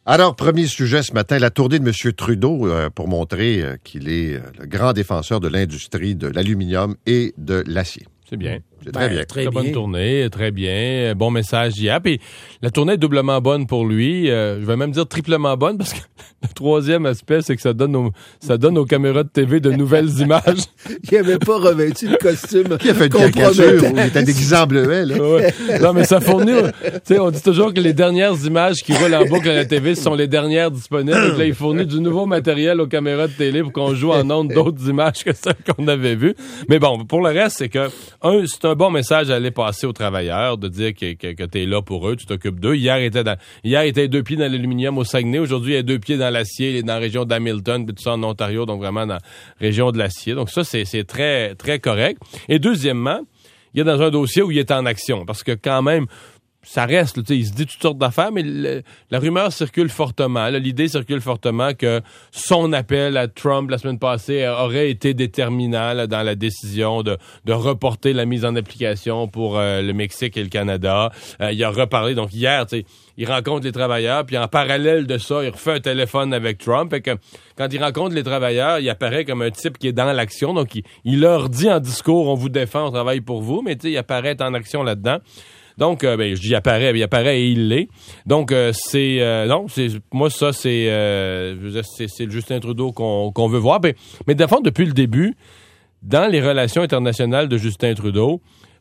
Alors, premier sujet ce matin, la tournée de M. Trudeau pour montrer qu'il est le grand défenseur de l'industrie de l'aluminium et de l'acier. C'est bien. C'est très bien. Très bonne tournée, très bien. Bon message hier. Puis la tournée est doublement bonne pour lui. Je vais même dire triplement bonne parce que le troisième aspect, c'est que ça donne aux caméras de TV de nouvelles images. Il n'avait pas revêtu le costume. Qui a fait une caricature où il était déguisé en bleuet, là. Ouais. Non, mais ça fournit... Tu sais, on dit toujours que les dernières images qui roulent en boucle à la TV sont les dernières disponibles. Donc là, il fournit du nouveau matériel aux caméras de télé pour qu'on joue en ondes d'autres images que celles qu'on avait vues. Mais bon, pour le reste, c'est que, c'est un bon message à aller passer aux travailleurs, de dire que tu es là pour eux, tu t'occupes d'eux. Hier, il était 2 pieds dans l'aluminium au Saguenay. Aujourd'hui, il est 2 pieds dans l'acier. Il est dans la région d'Hamilton, puis tout ça en Ontario, donc vraiment dans la région de l'acier. Donc ça, c'est très, très correct. Et deuxièmement, il est dans un dossier où il est en action, parce que quand même, ça reste, il se dit toutes sortes d'affaires, mais la rumeur circule fortement. Là, l'idée circule fortement que son appel à Trump la semaine passée aurait été déterminant là, dans la décision de reporter la mise en application pour le Mexique et le Canada. Il a reparlé, donc hier, il rencontre les travailleurs, puis en parallèle de ça, il refait un téléphone avec Trump. Fait que quand il rencontre les travailleurs, il apparaît comme un type qui est dans l'action. Donc, il leur dit en discours, on vous défend, on travaille pour vous, mais il apparaît être en action là-dedans. Donc, je dis il apparaît et il l'est. Donc, moi, ça, c'est le Justin Trudeau qu'on veut voir. Mais de fond, depuis le début, dans les relations internationales de Justin Trudeau,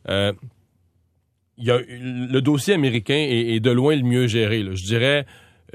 le dossier américain est de loin le mieux géré, là. Je dirais,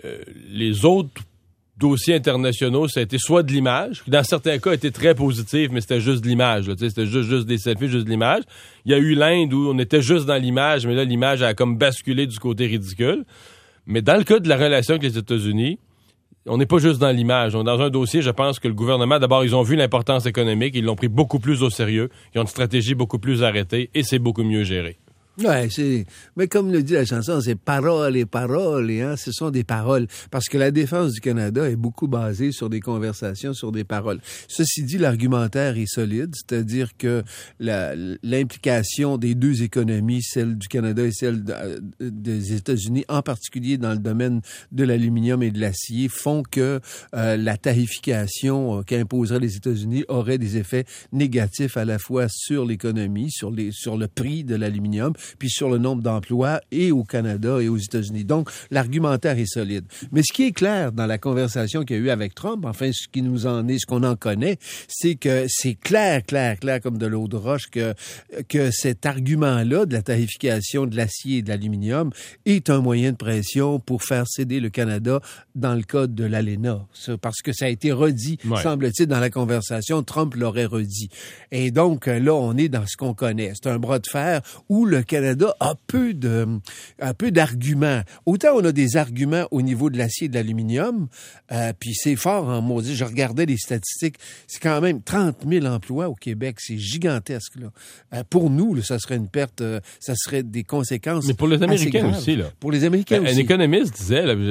les autres dossiers internationaux, ça a été soit de l'image, qui dans certains cas a été très positif, mais c'était juste de l'image. Là, c'était juste des selfies, juste de l'image. Il y a eu l'Inde où on était juste dans l'image, mais là, l'image a comme basculé du côté ridicule. Mais dans le cas de la relation avec les États-Unis, on n'est pas juste dans l'image. On est dans un dossier, je pense que le gouvernement, d'abord, ils ont vu l'importance économique, ils l'ont pris beaucoup plus au sérieux, ils ont une stratégie beaucoup plus arrêtée, et c'est beaucoup mieux géré. Ouais, mais comme le dit la chanson, c'est paroles et paroles, hein, ce sont des paroles. Parce que la défense du Canada est beaucoup basée sur des conversations, sur des paroles. Ceci dit, l'argumentaire est solide, c'est-à-dire que l'implication des deux économies, celle du Canada et celle des États-Unis, en particulier dans le domaine de l'aluminium et de l'acier, font que la tarification qu'imposeraient les États-Unis aurait des effets négatifs à la fois sur l'économie, sur le prix de l'aluminium, puis sur le nombre d'emplois et au Canada et aux États-Unis. Donc, l'argumentaire est solide. Mais ce qui est clair dans la conversation qu'il y a eu avec Trump, enfin, ce qu'on en connaît, c'est que c'est clair comme de l'eau de roche que cet argument-là de la tarification de l'acier et de l'aluminium est un moyen de pression pour faire céder le Canada dans le cas de l'ALENA. Parce que ça a été redit, semble-t-il, dans la conversation. Trump l'aurait redit. Et donc, là, on est dans ce qu'on connaît. C'est un bras de fer où le Canada a peu d'arguments. Autant on a des arguments au niveau de l'acier et de l'aluminium, puis c'est fort en maudit. Je regardais les statistiques, c'est quand même 30 000 emplois au Québec, c'est gigantesque, là. Pour nous, là, ça serait une perte, ça serait des conséquences. Mais pour les Américains aussi, là. Pour les Américains aussi. Un économiste disait, là,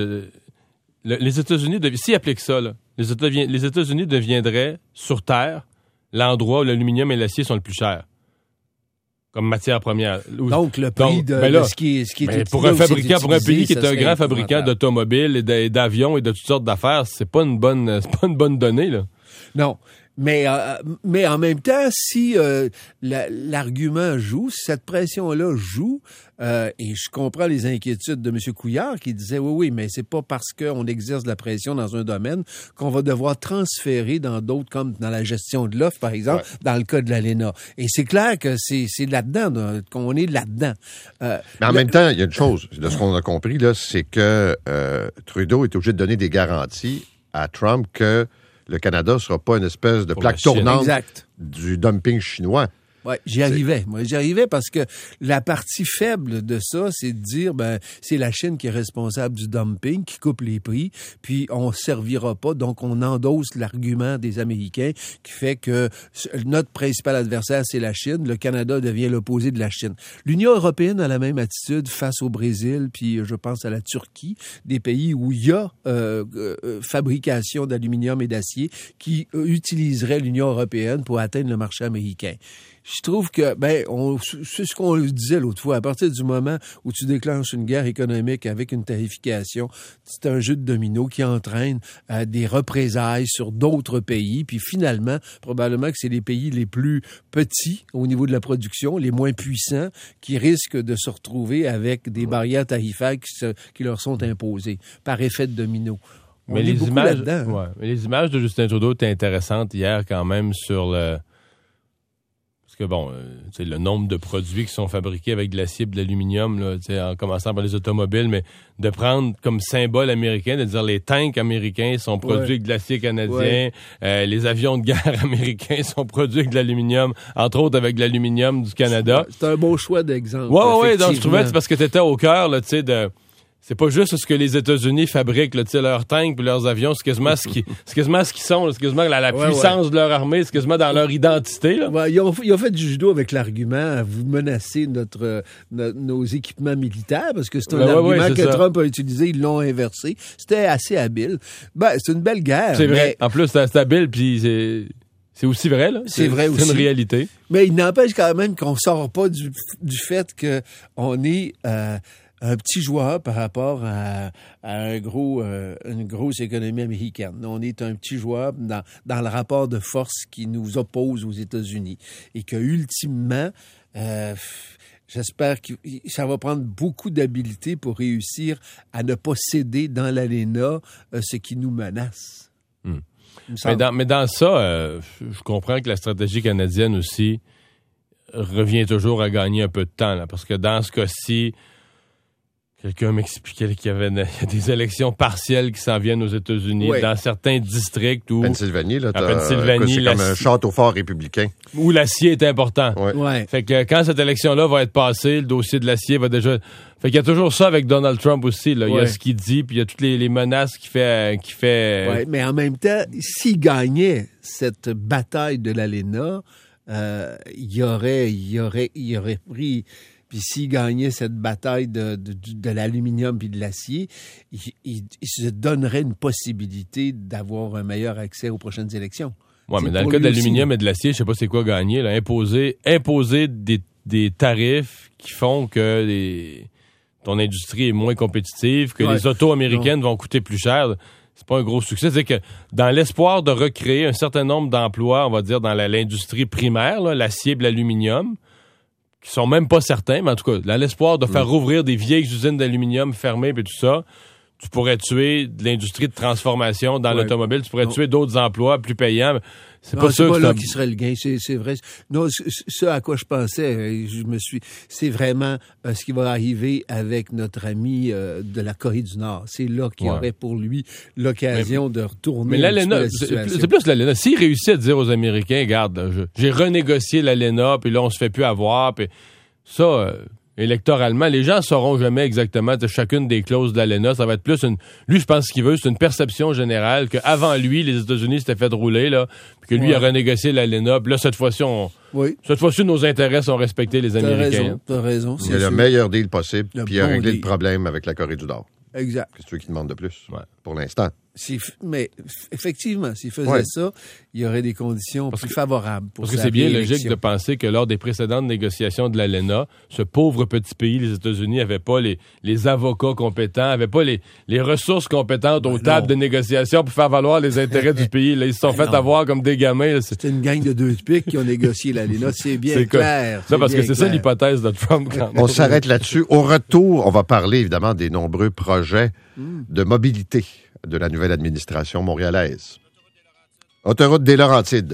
les États-Unis, s'ils appliquent ça, là, les États-Unis deviendraient, sur Terre, l'endroit où l'aluminium et l'acier sont le plus chers. Comme matière première. Donc, le prix de ce qui est pour un pays qui est un grand fabricant d'automobiles et d'avions et de toutes sortes d'affaires, c'est pas une bonne donnée, là. Non. Mais en même temps, si l'argument joue, si cette pression-là joue, et je comprends les inquiétudes de M. Couillard qui disait oui, mais c'est pas parce qu'on exerce de la pression dans un domaine qu'on va devoir transférer dans d'autres, comme dans la gestion de l'offre, par exemple, dans le cas de l'ALENA. Et c'est clair que c'est là-dedans, qu'on est là-dedans. Mais en même temps, il y a une chose, de ce qu'on a compris, là, c'est que Trudeau est obligé de donner des garanties à Trump que le Canada ne sera pas une espèce de plaque tournante du dumping chinois. Oui, j'y arrivais parce que la partie faible de ça, c'est de dire, c'est la Chine qui est responsable du dumping, qui coupe les prix, puis on servira pas, donc on endosse l'argument des Américains qui fait que notre principal adversaire, c'est la Chine, le Canada devient l'opposé de la Chine. L'Union européenne a la même attitude face au Brésil, puis je pense à la Turquie, des pays où il y a fabrication d'aluminium et d'acier qui utiliserait l'Union européenne pour atteindre le marché américain. je trouve que, c'est ce qu'on disait l'autre fois. À partir du moment où tu déclenches une guerre économique avec une tarification, c'est un jeu de domino qui entraîne des représailles sur d'autres pays. Puis finalement, probablement que c'est les pays les plus petits au niveau de la production, les moins puissants, qui risquent de se retrouver avec des barrières tarifaires qui leur sont imposées par effet de domino. Mais les images de Justin Trudeau étaient intéressantes hier quand même sur le... Parce que le nombre de produits qui sont fabriqués avec de l'acier et de l'aluminium, là, en commençant par les automobiles, mais de prendre comme symbole américain, de dire les tanks américains sont produits avec de l'acier canadien, les avions de guerre américains sont produits avec de l'aluminium, entre autres avec de l'aluminium du Canada. C'est un beau choix d'exemple. Oui, donc je trouvais que c'est parce que tu étais au cœur, là, tu sais, de... C'est pas juste ce que les États-Unis fabriquent, là, leurs tanks et leurs avions, c'est quasiment ce qu'ils sont, c'est quasiment la puissance de leur armée, c'est quasiment dans leur identité. Là. Ouais, ils ont fait du judo avec l'argument, vous menacez nos équipements militaires, parce que c'est un argument que Trump a utilisé, ils l'ont inversé. C'était assez habile. C'est une belle guerre. C'est vrai. En plus, c'est habile, puis c'est aussi vrai, là. C'est vrai aussi. C'est une réalité. Mais il n'empêche quand même qu'on sort pas du fait qu'on est... un petit joueur par rapport à une grosse économie américaine. On est un petit joueur dans le rapport de force qui nous oppose aux États-Unis. Et que, ultimement, j'espère que ça va prendre beaucoup d'habileté pour réussir à ne pas céder dans l'aréna ce qui nous menace. Mais dans ça, je comprends que la stratégie canadienne aussi revient toujours à gagner un peu de temps, là, parce que dans ce cas-ci, quelqu'un m'expliquait qu'il y a des élections partielles qui s'en viennent aux États-Unis, dans certains districts où... Pennsylvanie, là, c'est comme un château fort républicain. Où l'acier est important. Ouais. Fait que quand cette élection-là va être passée, le dossier de l'acier va déjà... Fait qu'il y a toujours ça avec Donald Trump aussi, là. Il y a ce qu'il dit, puis il y a toutes les menaces qu'il fait... Oui, mais en même temps, s'il gagnait cette bataille de l'ALENA, il aurait pris... Puis s'il gagnait cette bataille de l'aluminium puis de l'acier, il se donnerait une possibilité d'avoir un meilleur accès aux prochaines élections. Oui, mais dans le cas de l'aluminium et de l'acier, je sais pas c'est quoi gagner, là. Imposer des tarifs qui font que ton industrie est moins compétitive, que les autos américaines vont coûter plus cher. C'est pas un gros succès. C'est que dans l'espoir de recréer un certain nombre d'emplois, on va dire, dans l'industrie primaire, là, l'acier et l'aluminium, qui sont même pas certains, mais en tout cas, dans l'espoir de faire rouvrir des vieilles usines d'aluminium fermées et tout ça, tu pourrais tuer de l'industrie de transformation dans l'automobile, tu pourrais tuer d'autres emplois plus payants. C'est pas là qui serait le gain, c'est vrai. Non, ce à quoi je pensais, c'est vraiment ce qui va arriver avec notre ami de la Corée du Nord. C'est là qu'il y aurait pour lui l'occasion de retourner. Mais l'ALENA, c'est plus l'ALENA. S'il réussit à dire aux Américains, regarde, j'ai renégocié l'ALENA, puis là on se fait plus avoir, puis ça. Électoralement, les gens ne sauront jamais exactement de chacune des clauses de l'ALENA. Ça va être plus lui, je pense qu'il veut, c'est une perception générale qu'avant lui, les États-Unis s'étaient fait rouler, là, puis que lui a renégocié l'ALENA. Puis là, cette fois-ci, nos intérêts sont respectés, les Américains. T'as raison. Il y a le meilleur deal possible, puis il a réglé le problème avec la Corée du Nord. Exact. C'est ceux qui demandent de plus, pour l'instant. Mais effectivement, s'il faisait ça, il y aurait des conditions plus favorables pour Parce que c'est bien logique de penser que lors des précédentes négociations de l'ALENA, ce pauvre petit pays, les États-Unis, n'avait pas les avocats compétents, n'avait pas les ressources compétentes aux tables de négociation pour faire valoir les intérêts du pays. Là, ils se sont fait avoir comme des gamins. Là, c'est une gang de deux pics qui ont négocié l'ALENA. C'est bien clair. Ça, parce que c'est ça l'hypothèse de Trump. On s'arrête là-dessus. Au retour, on va parler évidemment des nombreux projets de mobilité de la nouvelle administration montréalaise. Autoroute des Laurentides.